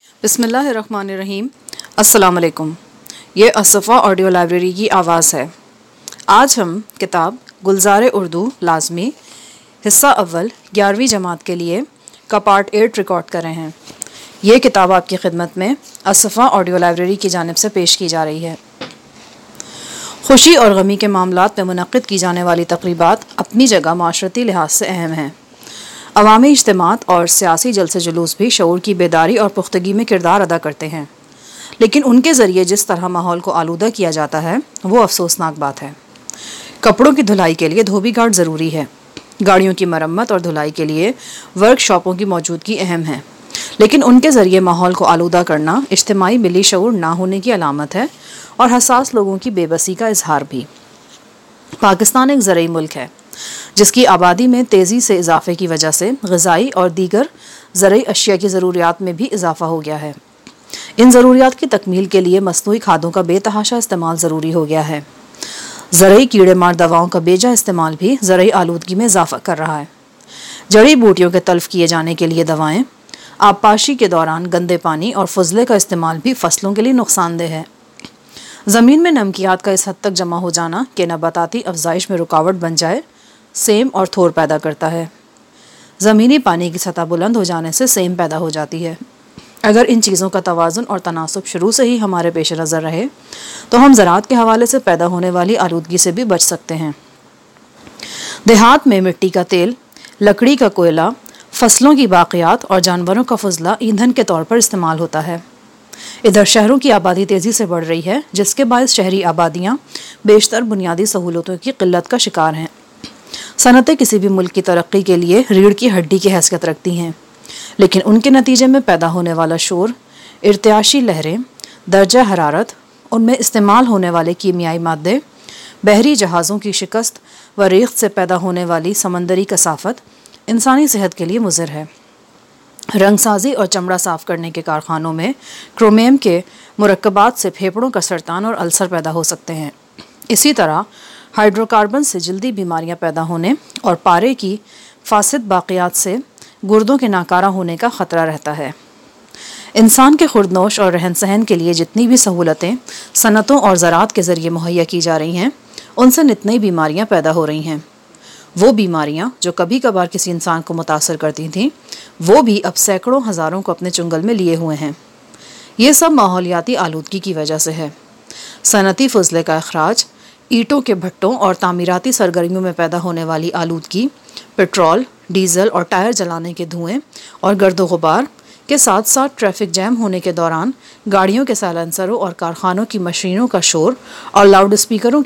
بسم اللہ الرحمن الرحیم۔ السلام علیکم۔ یہ الصفا آڈیو لائبریری کی آواز ہے۔ آج ہم کتاب گلزار اردو لازمی حصہ اول 11ویں جماعت کے لیے کا پارٹ 8 ریکارڈ کر رہے ہیں۔ یہ کتاب آپ کی خدمت میں الصفا آڈیو لائبریری کی جانب سے پیش کی جا رہی ہے۔ خوشی اور غمی کے معاملات میں منعقد کی جانے والی تقریبات اپنی جگہ معاشرتی لحاظ سے اہم ہیں۔ عوامی اجتماعات اور سیاسی جلسے جلوس بھی شعور کی بیداری اور پختگی میں کردار ادا کرتے ہیں، لیکن ان کے ذریعے جس طرح ماحول کو آلودہ کیا جاتا ہے وہ افسوسناک بات ہے۔ کپڑوں کی دھلائی کے لیے دھوبی گھاٹ ضروری ہے، گاڑیوں کی مرمت اور دھلائی کے لیے ورک شاپوں کی موجودگی اہم ہے، لیکن ان کے ذریعے ماحول کو آلودہ کرنا اجتماعی ملی شعور نہ ہونے کی علامت ہے اور حساس لوگوں کی بے بسی کا اظہار بھی۔ پاکستان ایک زرعی ملک ہے جس کی آبادی میں تیزی سے اضافے کی وجہ سے غذائی اور دیگر زرعی اشیاء کی ضروریات میں بھی اضافہ ہو گیا ہے۔ ان ضروریات کی تکمیل کے لیے مصنوعی کھادوں کا بے تحاشا استعمال ضروری ہو گیا ہے۔ زرعی کیڑے مار دواؤں کا بیجا استعمال بھی زرعی آلودگی میں اضافہ کر رہا ہے۔ جڑی بوٹیوں کے تلف کیے جانے کے لیے دوائیں، آبپاشی کے دوران گندے پانی اور فضلے کا استعمال بھی فصلوں کے لیے نقصان دہ ہے۔ زمین میں نمکیات کا اس حد تک جمع ہو جانا کہ نباتاتی افزائش میں رکاوٹ بن جائے، سیم اور تھور پیدا کرتا ہے۔ زمینی پانی کی سطح بلند ہو جانے سے سیم پیدا ہو جاتی ہے۔ اگر ان چیزوں کا توازن اور تناسب شروع سے ہی ہمارے پیش نظر رہے تو ہم زراعت کے حوالے سے پیدا ہونے والی آلودگی سے بھی بچ سکتے ہیں۔ دیہات میں مٹی کا تیل، لکڑی کا کوئلہ، فصلوں کی باقیات اور جانوروں کا فضلہ ایندھن کے طور پر استعمال ہوتا ہے۔ ادھر شہروں کی آبادی تیزی سے بڑھ رہی ہے، جس کے باعث شہری آبادیاں بیشتر بنیادی سہولتوں کی قلت کا شکار ہیں۔ صنعتیں کسی بھی ملک کی ترقی کے لیے ریڑھ کی ہڈی کی حیثیت رکھتی ہیں، لیکن ان کے نتیجے میں پیدا ہونے والا شور، ارتعاشی لہریں، درجہ حرارت، ان میں استعمال ہونے والے کیمیائی مادے، بحری جہازوں کی شکست و ریخت سے پیدا ہونے والی سمندری کثافت انسانی صحت کے لیے مضر ہے۔ رنگ سازی اور چمڑا صاف کرنے کے کارخانوں میں کرومیم کے مرکبات سے پھیپھڑوں کا سرطان اور السر پیدا ہو سکتے ہیں۔ اسی طرح ہائیڈرو کاربن سے جلدی بیماریاں پیدا ہونے اور پارے کی فاسد باقیات سے گردوں کے ناکارہ ہونے کا خطرہ رہتا ہے۔ انسان کے خوردنوش اور رہن سہن کے لیے جتنی بھی سہولتیں صنعتوں اور زراعت کے ذریعے مہیا کی جا رہی ہیں، ان سے نتنی بیماریاں پیدا ہو رہی ہیں۔ وہ بیماریاں جو کبھی کبھار کسی انسان کو متاثر کرتی تھیں، وہ بھی اب سینکڑوں ہزاروں کو اپنے چنگل میں لیے ہوئے ہیں۔ یہ سب ماحولیاتی آلودگی کی وجہ سے ہے۔ صنعتی فضلے کا اخراج، اینٹوں کے بھٹوں اور تعمیراتی سرگرمیوں میں پیدا ہونے والی آلودگی، پٹرول، ڈیزل اور ٹائر جلانے کے دھوئیں اور گرد و غبار کے ساتھ ساتھ ٹریفک جیم ہونے کے دوران گاڑیوں کے سائلنسروں اور کارخانوں کی مشینوں کا شور اور لاؤڈ اسپیکر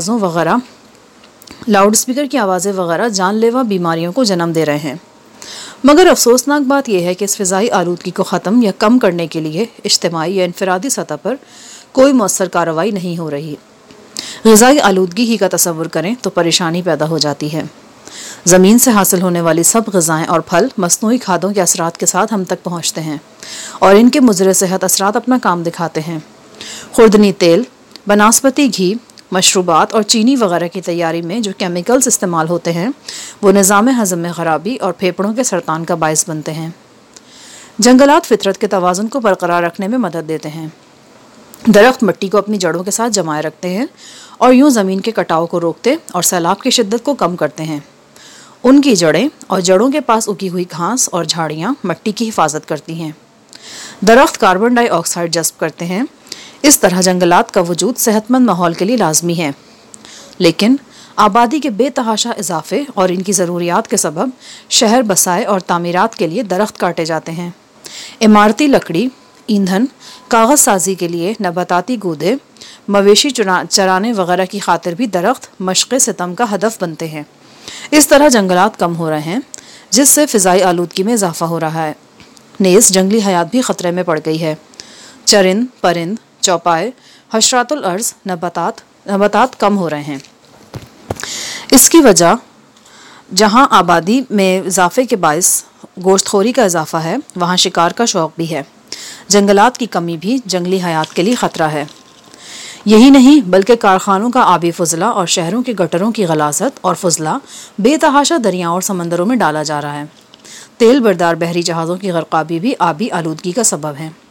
کی آوازیں وغیرہ جان لیوا بیماریوں کو جنم دے رہے ہیں۔ مگر افسوسناک بات یہ ہے کہ اس فضائی آلودگی کو ختم یا کم کرنے کے لیے اجتماعی یا انفرادی سطح پر کوئی مؤثر کارروائی نہیں ہو رہی۔ غذائی آلودگی ہی کا تصور کریں تو پریشانی پیدا ہو جاتی ہے۔ زمین سے حاصل ہونے والی سب غذائیں اور پھل مصنوعی کھادوں کے اثرات کے ساتھ ہم تک پہنچتے ہیں اور ان کے مضر صحت اثرات اپنا کام دکھاتے ہیں۔ خوردنی تیل، بناسپتی گھی، مشروبات اور چینی وغیرہ کی تیاری میں جو کیمیکلز استعمال ہوتے ہیں وہ نظام ہضم میں خرابی اور پھیپھڑوں کے سرطان کا باعث بنتے ہیں۔ جنگلات فطرت کے توازن کو برقرار رکھنے میں مدد دیتے ہیں۔ درخت مٹی کو اپنی جڑوں کے ساتھ جمائے رکھتے ہیں اور یوں زمین کے کٹاؤ کو روکتے اور سیلاب کی شدت کو کم کرتے ہیں۔ ان کی جڑیں اور جڑوں کے پاس اگی ہوئی گھاس اور جھاڑیاں مٹی کی حفاظت کرتی ہیں۔ درخت کاربن ڈائی آکسائڈ جذب کرتے ہیں۔ اس طرح جنگلات کا وجود صحت مند ماحول کے لیے لازمی ہے، لیکن آبادی کے بے تحاشا اضافے اور ان کی ضروریات کے سبب شہر بسائے اور تعمیرات کے لیے درخت کاٹے جاتے ہیں۔ عمارتی لکڑی، ایندھن، کاغذ سازی کے لیے نباتاتی گودے، مویشی چرانے وغیرہ کی خاطر بھی درخت مشق ستم کا ہدف بنتے ہیں۔ اس طرح جنگلات کم ہو رہے ہیں، جس سے فضائی آلودگی میں اضافہ ہو رہا ہے۔ نیز جنگلی حیات بھی خطرے میں پڑ گئی ہے۔ چرند، پرند، چوپائے، حشرات الارض، نباتات کم ہو رہے ہیں۔ اس کی وجہ جہاں آبادی میں اضافے کے باعث گوشت خوری کا اضافہ ہے، وہاں شکار کا شوق بھی ہے۔ جنگلات کی کمی بھی جنگلی حیات کے لیے خطرہ ہے۔ یہی نہیں بلکہ کارخانوں کا آبی فضلہ اور شہروں کے گٹروں کی غلاظت اور فضلہ بے تحاشا دریاؤں اور سمندروں میں ڈالا جا رہا ہے۔ تیل بردار بحری جہازوں کی غرقابی بھی آبی آلودگی کا سبب ہے۔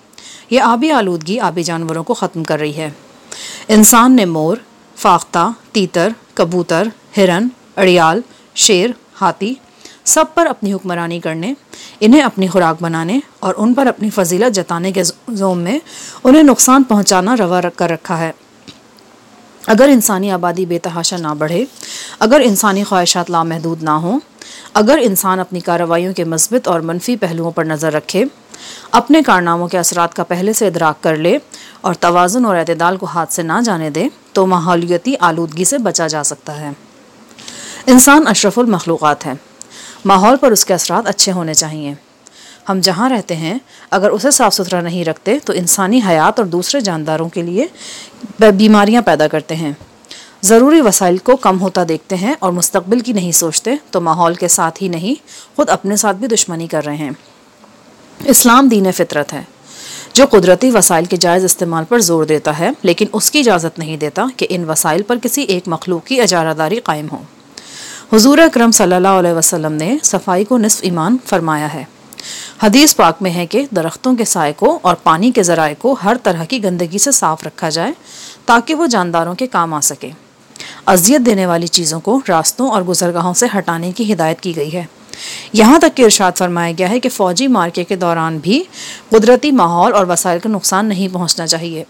یہ آبی آلودگی آبی جانوروں کو ختم کر رہی ہے۔ انسان نے مور، فاختہ، تیتر، کبوتر، ہرن، اڑیال، شیر، ہاتھی سب پر اپنی حکمرانی کرنے، انہیں اپنی خوراک بنانے اور ان پر اپنی فضیلت جتانے کے زوم میں انہیں نقصان پہنچانا روا کر رکھا ہے۔ اگر انسانی آبادی بے تحاشا نہ بڑھے، اگر انسانی خواہشات لامحدود نہ ہوں، اگر انسان اپنی کارروائیوں کے مثبت اور منفی پہلوؤں پر نظر رکھے، اپنے کارناموں کے اثرات کا پہلے سے ادراک کر لے اور توازن اور اعتدال کو ہاتھ سے نہ جانے دے، تو ماحولیاتی آلودگی سے بچا جا سکتا ہے۔ انسان اشرف المخلوقات ہے، ماحول پر اس کے اثرات اچھے ہونے چاہیے۔ ہم جہاں رہتے ہیں اگر اسے صاف ستھرا نہیں رکھتے تو انسانی حیات اور دوسرے جانداروں کے لیے بیماریاں پیدا کرتے ہیں۔ ضروری وسائل کو کم ہوتا دیکھتے ہیں اور مستقبل کی نہیں سوچتے تو ماحول کے ساتھ ہی نہیں، خود اپنے ساتھ بھی دشمنی کر رہے ہیں۔ اسلام دین فطرت ہے جو قدرتی وسائل کے جائز استعمال پر زور دیتا ہے، لیکن اس کی اجازت نہیں دیتا کہ ان وسائل پر کسی ایک مخلوق کی اجارہ داری قائم ہو۔ حضور اکرم صلی اللہ علیہ وسلم نے صفائی کو نصف ایمان فرمایا ہے۔ حدیث پاک میں ہے کہ درختوں کے سائے کو اور پانی کے ذرائع کو ہر طرح کی گندگی سے صاف رکھا جائے تاکہ وہ جانداروں کے کام آ سکے۔ اذیت دینے والی چیزوں کو راستوں اور گزرگاہوں سے ہٹانے کی ہدایت کی گئی ہے۔ یہاں تک کہ ارشاد فرمایا گیا ہے کہ فوجی مارکے کے دوران بھی قدرتی ماحول اور وسائل کا نقصان نہیں پہنچنا چاہیے۔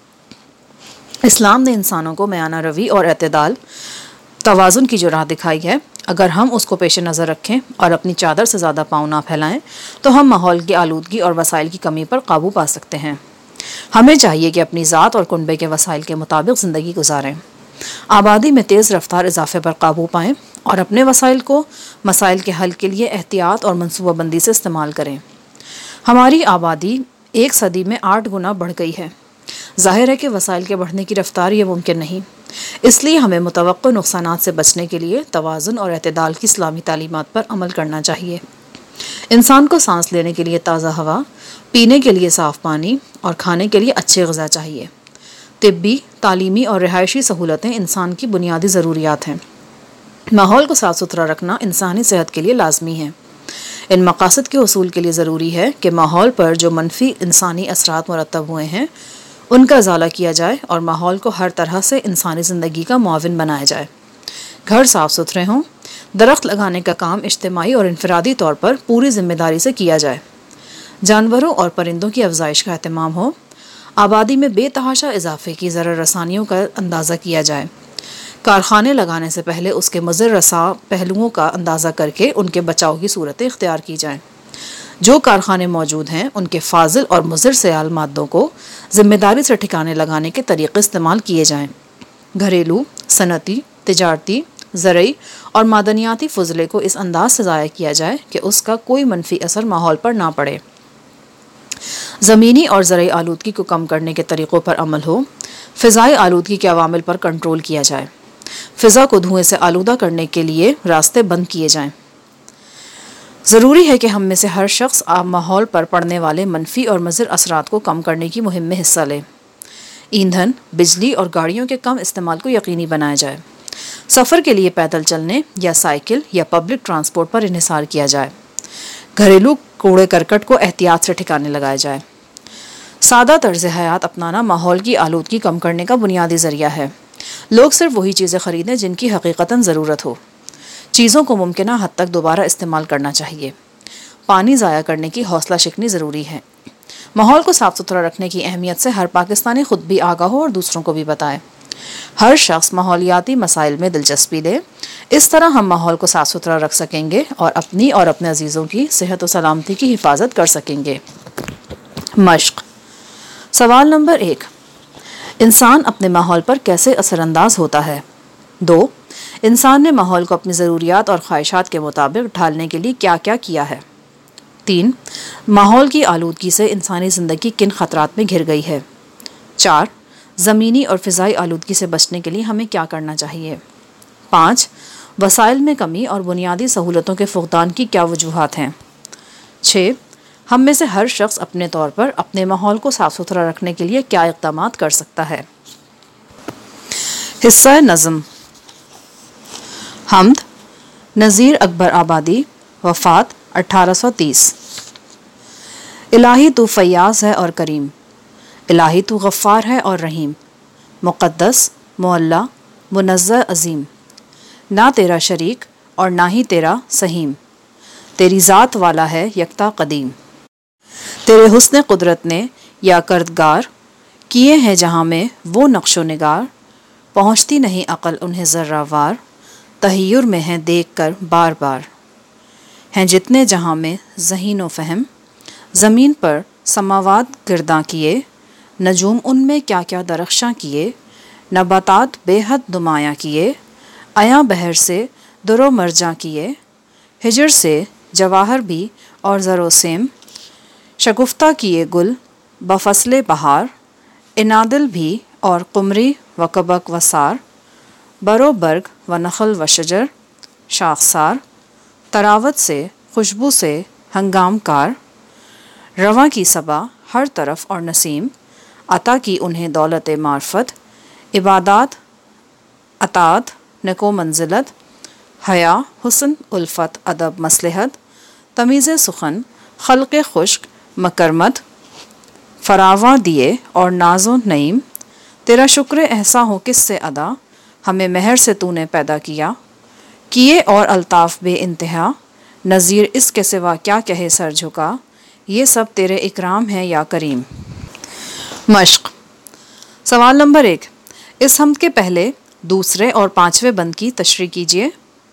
اسلام نے انسانوں کو میانہ روی اور اعتدال، توازن کی جو راہ دکھائی ہے، اگر ہم اس کو پیش نظر رکھیں اور اپنی چادر سے زیادہ پاؤں نہ پھیلائیں تو ہم ماحول کی آلودگی اور وسائل کی کمی پر قابو پا سکتے ہیں۔ ہمیں چاہیے کہ اپنی ذات اور کنبے کے وسائل کے مطابق زندگی گزاریں، آبادی میں تیز رفتار اضافے پر قابو پائیں اور اپنے وسائل کو مسائل کے حل کے لیے احتیاط اور منصوبہ بندی سے استعمال کریں۔ ہماری آبادی 1 صدی میں 8 گنا بڑھ گئی ہے۔ ظاہر ہے کہ وسائل کے بڑھنے کی رفتار یہ ممکن نہیں، اس لیے ہمیں متوقع نقصانات سے بچنے کے لیے توازن اور اعتدال کی اسلامی تعلیمات پر عمل کرنا چاہیے۔ انسان کو سانس لینے کے لیے تازہ ہوا، پینے کے لیے صاف پانی اور کھانے کے لیے اچھے غذا چاہیے۔ طبی، تعلیمی اور رہائشی سہولتیں انسان کی بنیادی ضروریات ہیں۔ ماحول کو صاف ستھرا رکھنا انسانی صحت کے لیے لازمی ہے۔ ان مقاصد کے حصول کے لیے ضروری ہے کہ ماحول پر جو منفی انسانی اثرات مرتب ہوئے ہیں ان کا ازالہ کیا جائے اور ماحول کو ہر طرح سے انسانی زندگی کا معاون بنایا جائے۔ گھر صاف ستھرے ہوں، درخت لگانے کا کام اجتماعی اور انفرادی طور پر پوری ذمہ داری سے کیا جائے، جانوروں اور پرندوں کی افزائش کا اہتمام ہو، آبادی میں بے تحاشا اضافے کی ضرر رسانیوں کا اندازہ کیا جائے، کارخانے لگانے سے پہلے اس کے مضر رساں پہلوؤں کا اندازہ کر کے ان کے بچاؤ کی صورتیں اختیار کی جائیں۔ جو کارخانے موجود ہیں ان کے فاضل اور مضر سیال مادوں کو ذمہ داری سے ٹھکانے لگانے کے طریقے استعمال کیے جائیں۔ گھریلو، صنعتی، تجارتی، زرعی اور معدنیاتی فضلے کو اس انداز سے ضائع کیا جائے کہ اس کا کوئی منفی اثر ماحول پر نہ پڑے۔ زمینی اور زرعی آلودگی کو کم کرنے کے طریقوں پر عمل ہو، فضائی آلودگی کے عوامل پر کنٹرول کیا جائے، فضا کو دھوئیں سے آلودہ کرنے کے لیے راستے بند کیے جائیں۔ ضروری ہے کہ ہم میں سے ہر شخص ماحول پر پڑنے والے منفی اور مضر اثرات کو کم کرنے کی مہم میں حصہ لے۔ ایندھن، بجلی اور گاڑیوں کے کم استعمال کو یقینی بنایا جائے۔ سفر کے لیے پیدل چلنے یا سائیکل یا پبلک ٹرانسپورٹ پر انحصار کیا جائے۔ گھریلو کوڑے کرکٹ کو احتیاط سے ٹھکانے لگایا جائے۔ سادہ طرز حیات اپنانا ماحول کی آلودگی کم کرنے کا بنیادی ذریعہ ہے۔ لوگ صرف وہی چیزیں خریدیں جن کی حقیقتاً ضرورت ہو۔ چیزوں کو ممکنہ حد تک دوبارہ استعمال کرنا چاہیے۔ پانی ضائع کرنے کی حوصلہ شکنی ضروری ہے۔ ماحول کو صاف ستھرا رکھنے کی اہمیت سے ہر پاکستانی خود بھی آگاہ ہو اور دوسروں کو بھی بتائے۔ ہر شخص ماحولیاتی مسائل میں دلچسپی لے، اس طرح ہم ماحول کو صاف ستھرا رکھ سکیں گے اور اپنی اور اپنے عزیزوں کی صحت و سلامتی کی حفاظت کر سکیں گے۔ مشق۔ سوال نمبر 1، انسان اپنے ماحول پر کیسے اثر انداز ہوتا ہے؟ 2، انسان نے ماحول کو اپنی ضروریات اور خواہشات کے مطابق ڈھالنے کے لیے کیا کیا کیا ہے؟ 3، ماحول کی آلودگی سے انسانی زندگی کن خطرات میں گھر گئی ہے؟ 4، زمینی اور فضائی آلودگی سے بچنے کے لیے ہمیں کیا کرنا چاہیے؟ 5، وسائل میں کمی اور بنیادی سہولتوں کے فقدان کی کیا وجوہات ہیں؟ 6، ہم میں سے ہر شخص اپنے طور پر اپنے ماحول کو صاف ستھرا رکھنے کے لیے کیا اقدامات کر سکتا ہے؟ حصہ نظم۔ حمد، نذیر اکبر آبادی، وفات 1830۔ الہی تو فیاض ہے اور کریم، الہی تو غفار ہے اور رحیم، مقدس، معلا، منزہ، عظیم، نہ تیرا شریک اور نہ ہی تیرا سہیم، تیری ذات والا ہے یکتا قدیم، تیرے حسن قدرت نے یا کردگار کیے ہیں جہاں میں وہ نقش و نگار، پہنچتی نہیں عقل انہیں ذرہ وار، تحیر میں ہیں دیکھ کر بار بار، ہیں جتنے جہاں میں ذہین و فہم، زمین پر سماوات گرداں کیے، نجوم ان میں کیا کیا درخشاں کیے، نباتات بے حد نمایاں کیے، عیاں بحر سے در و مرجاں کیے، ہجر سے جواہر بھی اور زر و سیم، شگفتہ کیے گل بفصل بہار، انادل بھی اور قمری و کبک و سار، برو برگ و نخل و شجر شاخسار، تراوت سے خوشبو سے ہنگام کار، رواں کی صبا ہر طرف اور نسیم، عطا کی انہیں دولت معرفت، عبادات اطاعت نکو منزلت، حیا حسن الفت ادب مصلحت، تمیز سخن خلق خشک مکرمت، فراواں دیے اور ناز و نعیم، تیرا شکر احساں ہو کس سے ادا، ہمیں مہر سے تو نے پیدا کیا، کیے اور الطاف بے انتہا، نظیر اس کے سوا کیا کہے سر جھکا، یہ سب تیرے اکرام ہیں یا کریم۔ مشق۔ سوال نمبر 1، اس حمد کے پہلے، دوسرے اور پانچویں بند کی تشریح کیجیے۔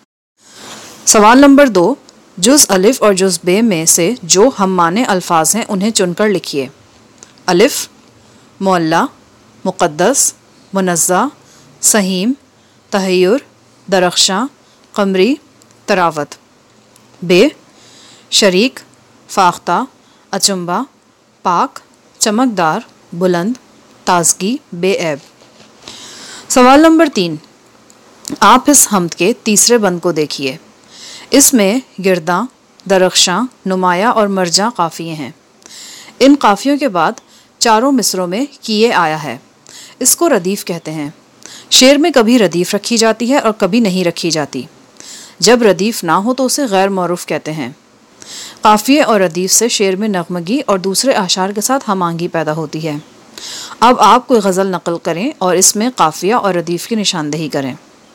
سوال نمبر 2، جز الف اور جز بے میں سے جو ہم معنی الفاظ ہیں انہیں چن کر لکھیے۔ الف، معلا، مقدس، منزہ، سہیم، تحیر، درخشاں، قمری، تراوت۔ بے، شریک، فاختہ، اچنبا، پاک، چمکدار، بلند، تازگی، بے عیب۔ سوال نمبر 3، آپ اس حمد کے تیسرے بند کو دیکھیے۔ اس میں گرداں، درخشاں، نمایاں اور مرجاں قافیے ہیں۔ ان قافیوں کے بعد چاروں مصروں میں کیے آیا ہے، اس کو ردیف کہتے ہیں۔ شعر میں کبھی ردیف رکھی جاتی ہے اور کبھی نہیں رکھی جاتی۔ جب ردیف نہ ہو تو اسے غیر معروف کہتے ہیں۔ قافیے اور ردیف سے شعر میں نغمگی اور دوسرے اشعار کے ساتھ ہم آہنگی پیدا ہوتی ہے۔ اب آپ کوئی غزل نقل کریں اور اس میں قافیہ اور ردیف کی نشاندہی کریں۔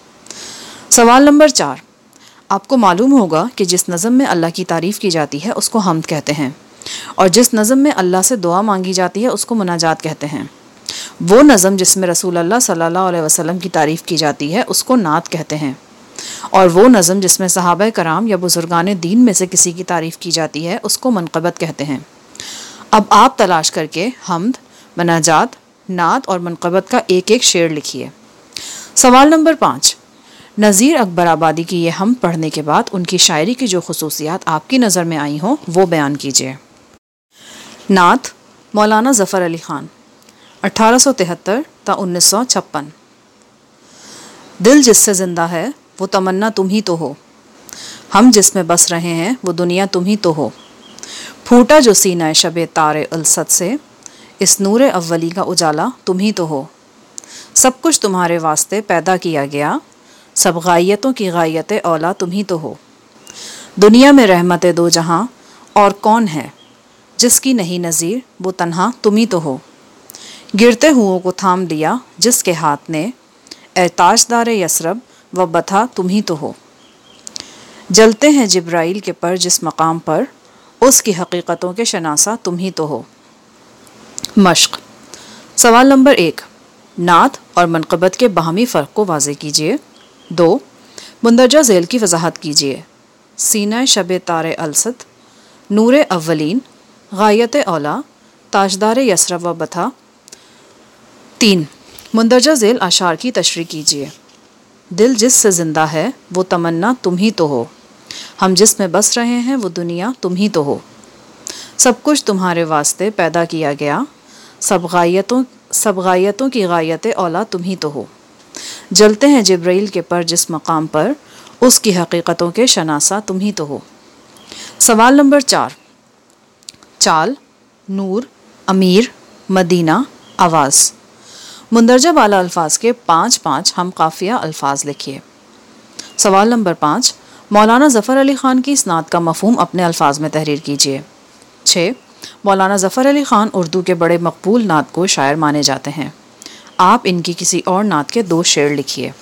سوال نمبر 4، آپ کو معلوم ہوگا کہ جس نظم میں اللہ کی تعریف کی جاتی ہے اس کو حمد کہتے ہیں، اور جس نظم میں اللہ سے دعا مانگی جاتی ہے اس کو مناجات کہتے ہیں۔ وہ نظم جس میں رسول اللہ صلی اللہ علیہ وسلم کی تعریف کی جاتی ہے اس کو نعت کہتے ہیں، اور وہ نظم جس میں صحابہ کرام یا بزرگان دین میں سے کسی کی تعریف کی جاتی ہے اس کو منقبت کہتے ہیں۔ اب آپ تلاش کر کے حمد، مناجات، نعت اور منقبت کا ایک ایک شعر لکھیے۔ سوال نمبر 5، نذیر اکبر آبادی کی یہ حمد پڑھنے کے بعد ان کی شاعری کی جو خصوصیات آپ کی نظر میں آئی ہوں وہ بیان کیجیے۔ نعت، مولانا ظفر علی خان، 1873 تا 1956۔ دل جس سے زندہ ہے وہ تمنا تم ہی تو ہو، ہم جس میں بس رہے ہیں وہ دنیا تم ہی تو ہو، پھوٹا جو سینہ شب تار الست سے، اس نور اولی کا اجالا تم ہی تو ہو، سب کچھ تمہارے واسطے پیدا کیا گیا، سب غائیتوں کی غائیت اولا تم ہی تو ہو، دنیا میں رحمت دو جہاں اور کون ہے، جس کی نہیں نظیر وہ تنہا تم ہی تو ہو، گرتے ہوئوں کو تھام لیا جس کے ہاتھ نے، اے تاجدار یثرب و بتھا تم ہی تو ہو، جلتے ہیں جبرائیل کے پر جس مقام پر، اس کی حقیقتوں کے شناسہ تم ہی تو ہو۔ مشق۔ سوال نمبر 1، نعت اور منقبت کے باہمی فرق کو واضح کیجیے۔ 2، مندرجہ ذیل کی وضاحت کیجیے۔ سینہ شب تار الست، نور اولین، غایت اولا، تاجدار یثرب و بتھا۔ 3، مندرجہ ذیل اشعار کی تشریح کیجیے۔ دل جس سے زندہ ہے وہ تمنا تم ہی تو ہو، ہم جس میں بس رہے ہیں وہ دنیا تم ہی تو ہو، سب کچھ تمہارے واسطے پیدا کیا گیا، سب غایتوں کی غایت اولا تم ہی تو ہو، جلتے ہیں جبرائیل کے پر جس مقام پر، اس کی حقیقتوں کے شناسہ تم ہی تو ہو۔ سوال نمبر 4، چال، نور، امیر، مدینہ، آواز۔ مندرجہ بالا الفاظ کے 5 ہم قافیہ الفاظ لکھیے۔ سوال نمبر 5، مولانا ظفر علی خان کی اس نعت کا مفہوم اپنے الفاظ میں تحریر کیجیے۔ 6، مولانا ظفر علی خان اردو کے بڑے مقبول نعت کو شاعر مانے جاتے ہیں. آپ ان کی کسی اور نعت کے 2 شعر لکھیے.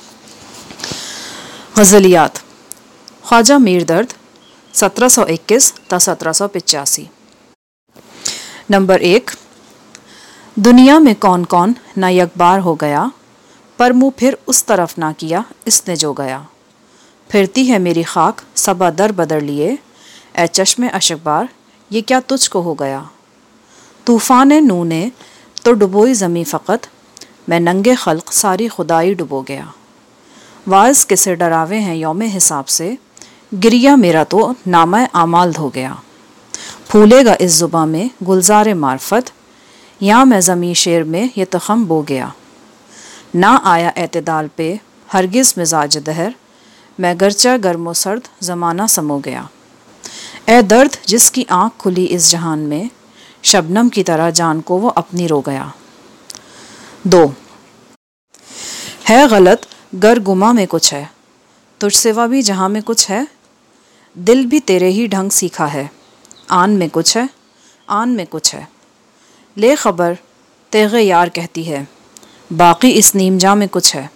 غزلیات. خواجہ میر درد 1721 تا 1785. نمبر 1. دنیا میں کون کون نہ یکبار ہو گیا، پر منہ پھر اس طرف نہ کیا اس نے جو گیا. پھرتی ہے میری خاک صبا در بدر لیے، اے چشم اشک بار یہ کیا تجھ کو ہو گیا. طوفان نو نے تو ڈبوئی زمیں فقط، میں ننگے خلق ساری خدائی ڈبو گیا. واعظ کسے ڈراوے ہیں یوم حساب سے، گریا میرا تو نامہ اعمال دھو گیا. پھولے گا اس زباں میں گلزار معرفت، یہاں میں زمیں شیر میں یہ تخم بو گیا. نہ آیا اعتدال پہ ہرگز مزاج دہر، میں گرچہ گرم و سرد زمانہ سمو گیا. اے درد جس کی آنکھ کھلی اس جہان میں، شبنم کی طرح جان کو وہ اپنی رو گیا. 2. ہے غلط گر گما میں کچھ ہے، تجھ سوا بھی جہاں میں کچھ ہے. دل بھی تیرے ہی ڈھنگ سیکھا ہے، آن میں کچھ ہے، آن میں کچھ ہے. لے خبر تیغ یار کہتی ہے، باقی اس نیم جاں میں کچھ ہے.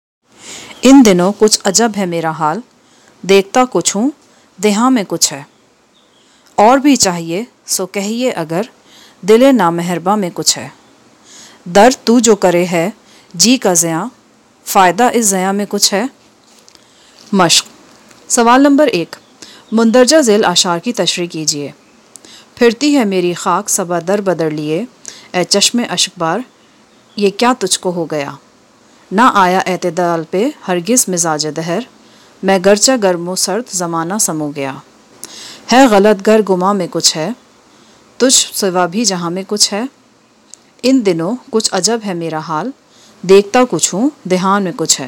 ان دنوں کچھ عجب ہے میرا حال، دیکھتا کچھ ہوں دہاں میں کچھ ہے. اور بھی چاہیے سو کہیے اگر، دل نامہرباں میں کچھ ہے. درد تو جو کرے ہے جی کا زیاں، فائدہ اس زیاں میں کچھ ہے. مشق. سوال نمبر 1. مندرجہ ذیل اشعار کی تشریح کیجیے. پھرتی ہے میری خاک صبا در بدر لیے، اے چشم اشک بار یہ کیا تجھ کو ہو گیا. نہ آیا اعتدال پہ ہرگز مزاج دہر، میں گرچہ گرم و سرد زمانہ سمو گیا. ہے غلط گر گما میں کچھ ہے، تجھ سوا بھی جہاں میں کچھ ہے. ان دنوں کچھ عجب ہے میرا حال، دیکھتا کچھ ہوں دہان میں کچھ ہے.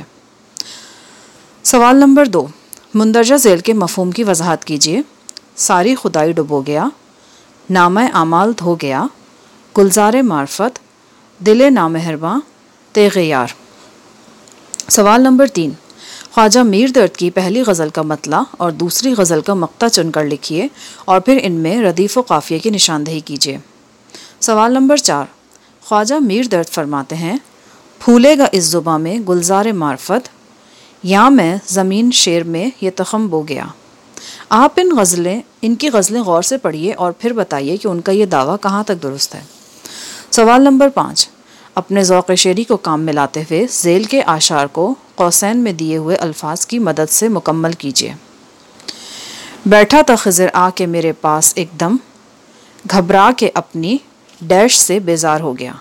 سوال نمبر 2. مندرجہ ذیل کے مفہوم کی وضاحت کیجیے. ساری خدائی ڈبو گیا، نامہ اعمال دھو گیا، گلزار معرفت، دل نامہرباں، تیغ یار. سوال نمبر 3. خواجہ میر درد کی پہلی غزل کا مطلع اور دوسری غزل کا مقطع چن کر لکھیے اور پھر ان میں ردیف و قافیے کی نشاندہی کیجیے. سوال نمبر 4. خواجہ میر درد فرماتے ہیں، پھولے گا اس زباں میں گلزار معرفت، یہاں میں زمین شیر میں یہ تخم بو گیا. آپ ان کی غزلیں غور سے پڑھیے اور پھر بتائیے کہ ان کا یہ دعویٰ کہاں تک درست ہے. سوال نمبر 5. اپنے ذوق شعری کو کام میں لاتے ہوئے ذیل کے اشعار کو قوسین میں دیے ہوئے الفاظ کی مدد سے مکمل کیجیے. بیٹھا تھا خضر آ کے میرے پاس ایک دم، گھبرا کے اپنی ڈیش سے بیزار ہو گیا.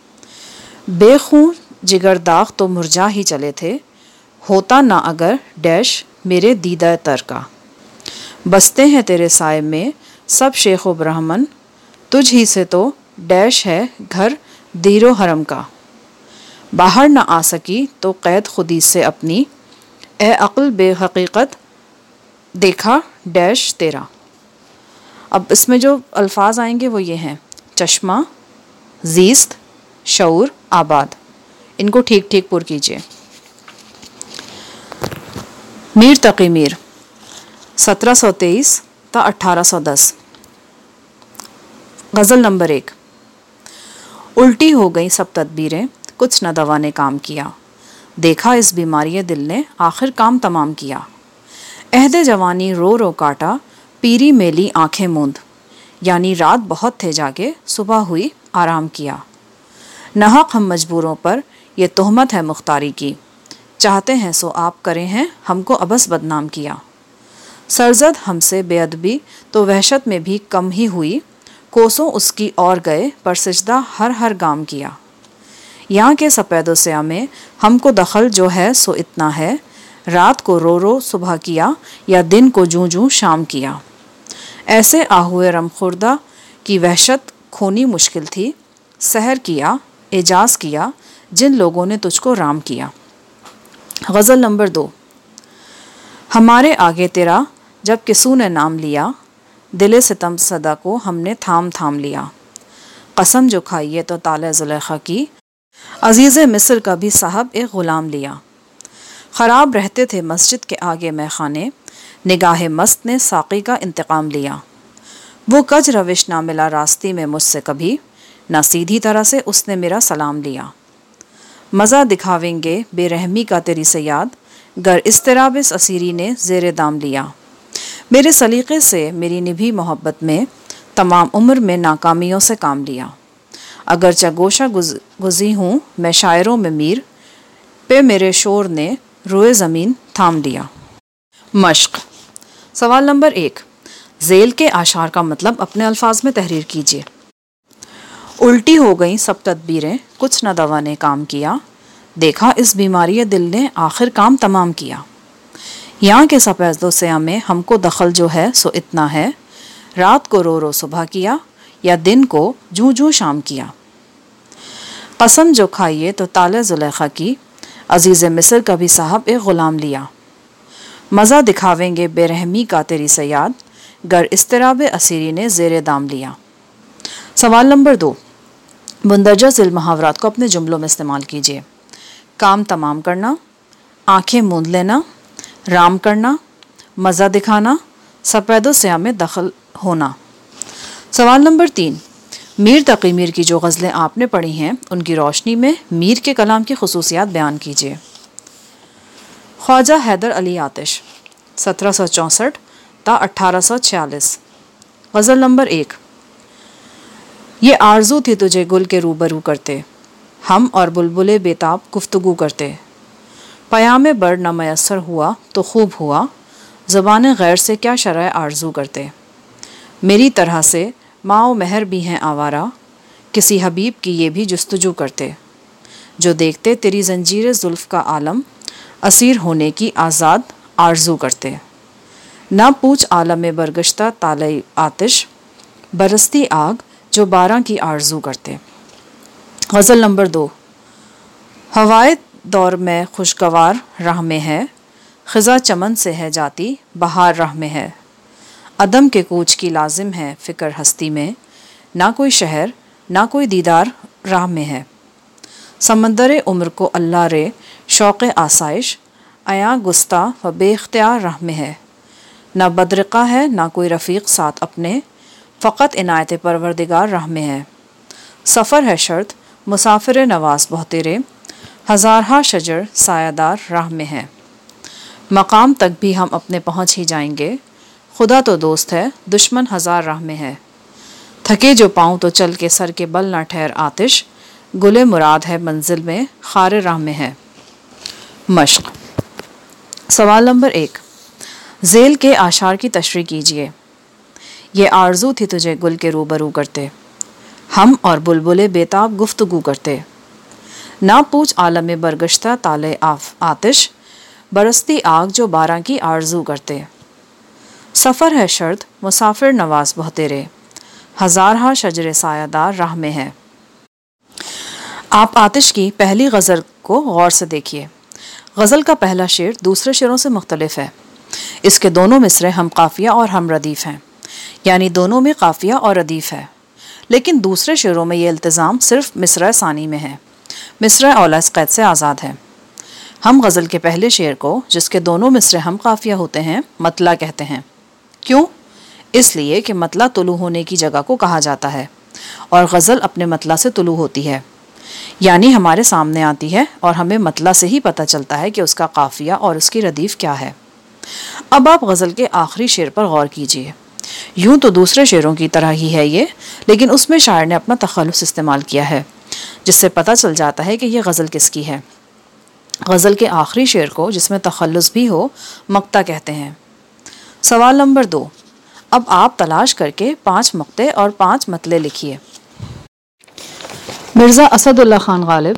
بے خون جگر داغ تو مرجا ہی چلے تھے، ہوتا نہ اگر ڈیش میرے دیدہ تر کا. بستے ہیں تیرے سائے میں سب شیخ و برہمن، تجھ ہی سے تو ڈیش ہے گھر دیر و حرم کا. باہر نہ آ سکی تو قید خودی سے اپنی، اے عقل بے حقیقت دیکھا ڈیش تیرا. اب اس میں جو الفاظ آئیں گے وہ یہ ہیں: چشمہ، زیست، شعور، آباد. ان کو ٹھیک ٹھیک پر کیجیے. میر تقی میر 1723 تا 1810. غزل نمبر 1. الٹی ہو گئیں سب تدبیریں، کچھ نہ دوا نے کام کیا، دیکھا اس بیماری دل نے آخر کام تمام کیا. عہد جوانی رو رو کاٹا، پیری میلی آنکھیں موند، یعنی رات بہت تھے جاگے صبح ہوئی آرام کیا. ناحق ہم مجبوروں پر یہ تہمت ہے مختاری کی، چاہتے ہیں سو آپ کریں ہیں ہم کو ابس بدنام کیا. سرزد ہم سے بے ادبی تو وحشت میں بھی کم ہی ہوئی، کوسوں اس کی اور گئے پر سجدہ ہر گام کیا. یہاں کے سپید و سیاہ میں ہم کو دخل جو ہے سو اتنا ہے، رات کو رو رو صبح کیا یا دن کو جوں جوں شام کیا. ایسے آہوئے رم خوردہ کی وحشت کھونی مشکل تھی، سحر کیا اعجاز کیا جن لوگوں نے تجھ کو رام کیا. غزل نمبر 2. ہمارے آگے تیرا جب کسو نے نام لیا، دل ستم صدا کو ہم نے تھام تھام لیا. قسم جو کھائیے تو طالع زلیخا کی، عزیز مصر کا بھی صاحب ایک غلام لیا. خراب رہتے تھے مسجد کے آگے میں خانے، نگاہ مست نے ساقی کا انتقام لیا. وہ کج روش نہ ملا راستے میں مجھ سے کبھی، نہ سیدھی طرح سے اس نے میرا سلام لیا۔ مزہ دکھاویں گے بے رحمی کا تیری سے یاد، گر اضطراب اس اسیری نے زیر دام لیا۔ میرے سلیقے سے میری نبھی محبت میں، تمام عمر میں ناکامیوں سے کام لیا۔ اگرچہ گوشہ گزی ہوں میں شاعروں میں میر، پہ میرے شور نے روئے زمین تھام لیا۔ مشق۔ سوال نمبر 1، ذیل کے اشعار کا مطلب اپنے الفاظ میں تحریر کیجیے۔ الٹی ہو گئیں سب تدبیریں، کچھ نہ دوا نے کام کیا، دیکھا اس بیماری دل نے آخر کام تمام کیا۔ یہاں کے سپیز و سیاہ میں ہم کو دخل جو ہے سو اتنا ہے، رات کو رو رو صبح کیا، یا دن کو جوں جوں شام کیا۔ قسم جو کھائیے تو طالع زلیخا کی، عزیز مصر کا بھی صاحب ایک غلام لیا۔ مزہ دکھاویں گے بے رحمی کا تیری سے یاد، گر اضطراب اسیری نے زیر دام لیا۔ سوال نمبر 2، مندرجہ ذیل محاورات کو اپنے جملوں میں استعمال کیجیے۔ کام تمام کرنا، آنکھیں موند لینا، رام کرنا، مزہ دکھانا، سپید و سیاہ میں دخل ہونا۔ سوال نمبر 3، میر تقی میر کی جو غزلیں آپ نے پڑھی ہیں ان کی روشنی میں میر کے کلام کی خصوصیات بیان کیجیے۔ خواجہ حیدر علی آتش، 1764 تا 1846۔ غزل نمبر 1، یہ آرزو تھی تجھے گل کے روبرو کرتے، ہم اور بلبلے بیتاب گفتگو کرتے، پیام بر نہ میسر ہوا تو خوب ہوا، زبان غیر سے کیا شرح آرزو کرتے۔ میری طرح سے ماں و مہر بھی ہیں آوارہ، کسی حبیب کی یہ بھی جستجو کرتے، جو دیکھتے تیری زنجیر زلف کا عالم، اسیر ہونے کی آزاد آرزو کرتے۔ نہ پوچھ عالم برگشتہ طالع آتش، برستی آگ جو بارہ کی آرزو کرتے۔ غزل نمبر 2، ہوائے دور میں خوشگوار راہ میں ہے، خزاں چمن سے ہے جاتی بہار راہ میں ہے، عدم کے کوچ کی لازم ہے فکر ہستی میں، نہ کوئی شہر نہ کوئی دیدار راہ میں ہے، سمندر عمر کو اللہ رے شوق آسائش، عیاں گستہ و بے اختیار راہ میں ہے، نہ بدرقہ ہے نہ کوئی رفیق ساتھ اپنے، فقط عنایت پروردگار راہ میں ہے، سفر ہے شرط مسافر نواز بہ تیرے، ہزارہا شجر سایہ دار راہ میں ہے، مقام تک بھی ہم اپنے پہنچ ہی جائیں گے، خدا تو دوست ہے دشمن ہزار راہ میں ہے، تھکے جو پاؤں تو چل کے سر کے بل نہ ٹھہر آتش، گلے مراد ہے منزل میں خار راہ میں ہے۔ مشق۔ سوال نمبر 1، ذیل کے اشعار کی تشریح کیجیے۔ یہ آرزو تھی تجھے گل کے روبرو کرتے، ہم اور بلبلے بیتاب گفتگو کرتے، نہ پوچھ عالم برگشتہ طالع آتش، برستی آگ جو بارہ کی آرزو کرتے، سفر ہے شرط مسافر نواز بہ تیرے، ہزارہا شجر سایہ دار راہ میں ہے۔ آپ آتش کی پہلی غزل کو غور سے دیکھیے۔ غزل کا پہلا شعر دوسرے شعروں سے مختلف ہے، اس کے دونوں مصرعے ہم قافیہ اور ہم ردیف ہیں، یعنی دونوں میں قافیہ اور ردیف ہے، لیکن دوسرے شعروں میں یہ التزام صرف مصرع ثانی میں ہے، مصرع اولا اس قید سے آزاد ہے۔ ہم غزل کے پہلے شعر کو، جس کے دونوں مصرعے ہم قافیہ ہوتے ہیں، مطلع کہتے ہیں۔ کیوں؟ اس لیے کہ مطلع طلوع ہونے کی جگہ کو کہا جاتا ہے، اور غزل اپنے مطلع سے طلوع ہوتی ہے، یعنی ہمارے سامنے آتی ہے اور ہمیں مطلع سے ہی پتہ چلتا ہے کہ اس کا قافیہ اور اس کی ردیف کیا ہے۔ اب آپ غزل کے آخری شعر پر غور کیجیے۔ یوں تو دوسرے شعروں کی طرح ہی ہے یہ، لیکن اس میں شاعر نے اپنا تخلص استعمال کیا ہے، جس سے پتہ چل جاتا ہے کہ یہ غزل کس کی ہے۔ غزل کے آخری شعر کو، جس میں تخلص بھی ہو، مقطع کہتے ہیں۔ سوال نمبر 2، اب آپ تلاش کر کے 5 مقطع اور 5 مطلع لکھیے۔ مرزا اسد اللہ خان غالب،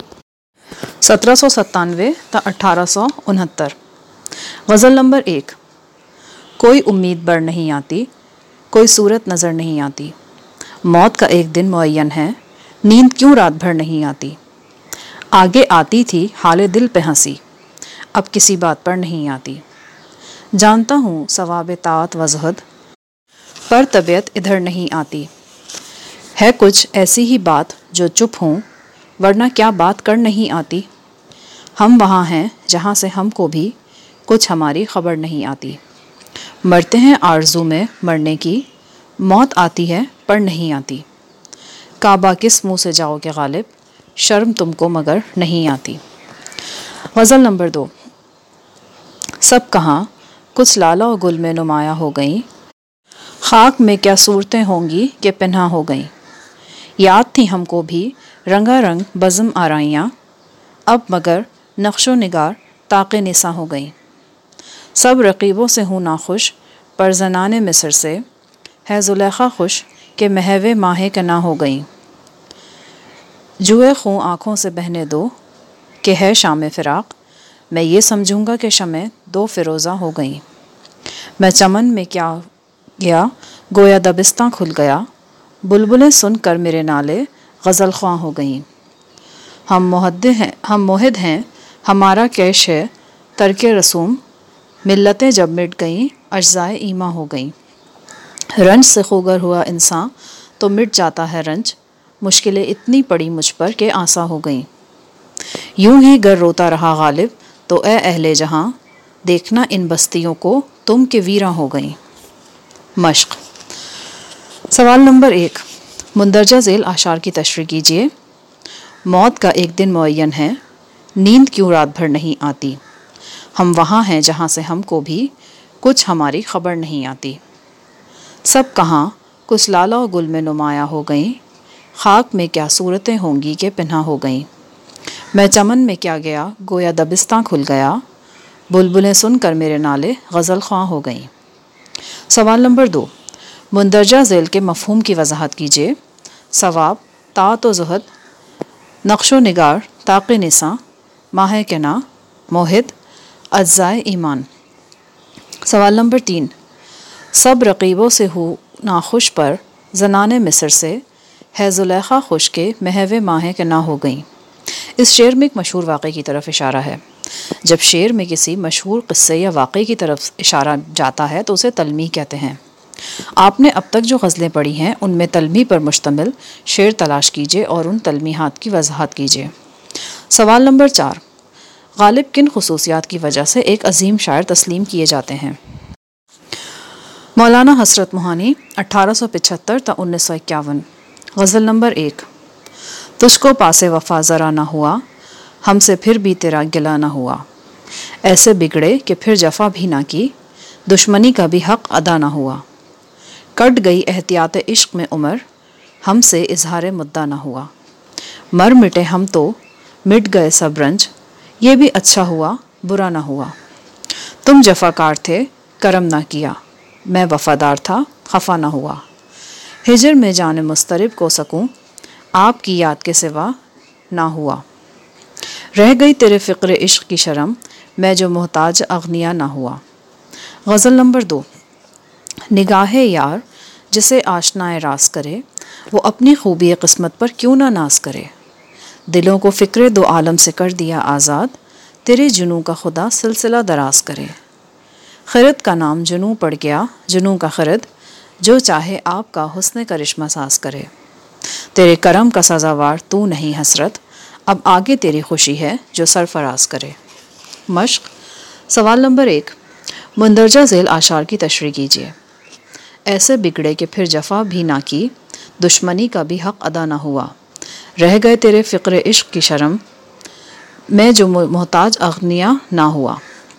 1797 تا 1869۔ غزل نمبر 1، کوئی امید بر نہیں آتی، کوئی صورت نظر نہیں آتی، موت کا ایک دن معین ہے، نیند کیوں رات بھر نہیں آتی، آگے آتی تھی حال دل پہ ہنسی، اب کسی بات پر نہیں آتی، جانتا ہوں ثواب طاعت و زہد، پر طبیعت ادھر نہیں آتی، ہے کچھ ایسی ہی بات جو چپ ہوں، ورنہ کیا بات کر نہیں آتی، ہم وہاں ہیں جہاں سے ہم کو بھی کچھ ہماری خبر نہیں آتی، مرتے ہیں آرزو میں مرنے کی، موت آتی ہے پر نہیں آتی، کعبہ کس منہ سے جاؤ گے غالب، شرم تم کو مگر نہیں آتی۔ غزل نمبر 2۔ سب کہاں کچھ لالا و گل میں نمایاں ہو گئیں، خاک میں کیا صورتیں ہوں گی کہ پنہاں ہو گئیں، یاد تھی ہم کو بھی رنگا رنگ بزم آرائیاں، اب مگر نقش و نگار طاق نساں ہو گئیں، سب رقیبوں سے ہوں ناخوش پر زنان مصر سے، ہے زلیخا خوش کہ محو ماہ کنا ہو گئیں، جوئے خوں آنکھوں سے بہنے دو کہ ہے شام فراق، میں یہ سمجھوں گا کہ شمع دو فروزاں ہو گئیں، میں چمن میں کیا گیا گویا دبستاں کھل گیا، بلبلیں سن کر میرے نالے غزل خواں ہو گئیں، ہم موحد ہیں ہمارا کیش ہے ترک رسوم، ملتیں جب مٹ گئیں اجزائے ایماں ہو گئیں، رنج سے خوگر ہوا انسان تو مٹ جاتا ہے رنج، مشکلیں اتنی پڑی مجھ پر کہ آساں ہو گئیں، یوں ہی گر روتا رہا غالب تو اے اہل جہاں، دیکھنا ان بستیوں کو تم کہ ویراں ہو گئیں۔ مشق۔ سوال نمبر 1، مندرجہ ذیل اشعار کی تشریح کیجیے۔ موت کا ایک دن معین ہے، نیند کیوں رات بھر نہیں آتی، ہم وہاں ہیں جہاں سے ہم کو بھی کچھ ہماری خبر نہیں آتی، سب کہاں کچھ لالا و گل میں نمایاں ہو گئیں، خاک میں کیا صورتیں ہوں گی کہ پنہاں ہو گئیں، میں چمن میں کیا گیا گویا دبستاں کھل گیا، بلبلیں سن کر میرے نالے غزل خواں ہو گئیں۔ سوال نمبر 2، مندرجہ ذیل کے مفہوم کی وضاحت کیجیے۔ ثواب، طاعت و زہد، نقش و نگار، طاق نساں، ماہ کنا، موحد، اجزائے ایمان۔ سوال نمبر 3، سب رقیبوں سے ہو ناخوش پر زنان مصر سے، ہے زلیخا خوش کے محو ماہ کنا ہو گئیں۔ اس شعر میں ایک مشہور واقعے کی طرف اشارہ ہے۔ جب شعر میں کسی مشہور قصے یا واقعے کی طرف اشارہ جاتا ہے تو اسے تلمیح کہتے ہیں۔ آپ نے اب تک جو غزلیں پڑھی ہیں ان میں تلمیح پر مشتمل شعر تلاش کیجیے اور ان تلمیحات کی وضاحت کیجیے۔ سوال نمبر 4، غالب کن خصوصیات کی وجہ سے ایک عظیم شاعر تسلیم کیے جاتے ہیں؟ مولانا حسرت موہانی، 1875 تا 1951۔ غزل نمبر 1، تجھ کو پاسے وفا ذرا نہ ہوا، ہم سے پھر بھی تیرا گلہ نہ ہوا، ایسے بگڑے کہ پھر جفا بھی نہ کی، دشمنی کا بھی حق ادا نہ ہوا، کٹ گئی احتیاط عشق میں عمر، ہم سے اظہار مدعا نہ ہوا، مر مٹے ہم تو مٹ گئے سب رنج، یہ بھی اچھا ہوا برا نہ ہوا، تم جفا کار تھے کرم نہ کیا، میں وفادار تھا خفا نہ ہوا، ہجر میں جان مضطرب کو سکوں، آپ کی یاد کے سوا نہ ہوا، رہ گئی تیرے فقر عشق کی شرم، میں جو محتاج اغنیا نہ ہوا۔ غزل نمبر 2، نگاہ یار جسے آشنائے راز کرے، وہ اپنی خوبی قسمت پر کیوں نہ ناز کرے، دلوں کو فکر دو عالم سے کر دیا آزاد، تیرے جنوں کا خدا سلسلہ دراز کرے، خرد کا نام جنوں پڑ گیا جنوں کا خرد، جو چاہے آپ کا حسن کرشمہ ساز کرے، تیرے کرم کا سزاوار تو نہیں حسرت، اب آگے تیری خوشی ہے جو سرفراز کرے۔ مشق۔ سوال نمبر 1، مندرجہ ذیل اشعار کی تشریح کیجیے۔ ایسے بگڑے کہ پھر جفا بھی نہ کی، دشمنی کا بھی حق ادا نہ ہوا، رہ گئے تیرے فقر عشق کی شرم، میں جو محتاج اغنیا نہ ہوا،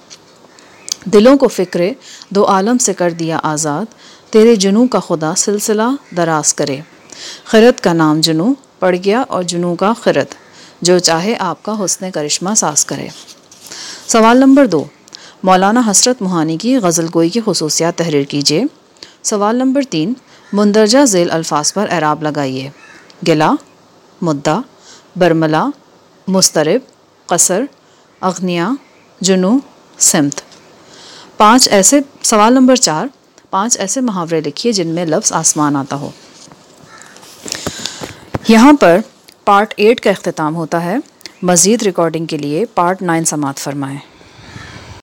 دلوں کو فکر دو عالم سے کر دیا آزاد، تیرے جنوں کا خدا سلسلہ دراز کرے، خرد کا نام جنوں پڑ گیا اور جنوں کا خرد، جو چاہے آپ کا حسن کرشمہ ساز کرے۔ سوال نمبر 2، مولانا حسرت موہانی کی غزل گوئی کی خصوصیات تحریر کیجیے۔ سوال نمبر 3، مندرجہ ذیل الفاظ پر اعراب لگائیے۔ گلہ، مدعا، برملا، مضطرب، قصر، اغنیا، جنوں، سمت۔ سوال نمبر 4، 5 ایسے محاورے لکھیے جن میں لفظ آسمان آتا ہو۔ یہاں پر پارٹ 8 کا اختتام ہوتا ہے۔ مزید ریکارڈنگ کے لیے پارٹ 9 سماعت فرمائیں۔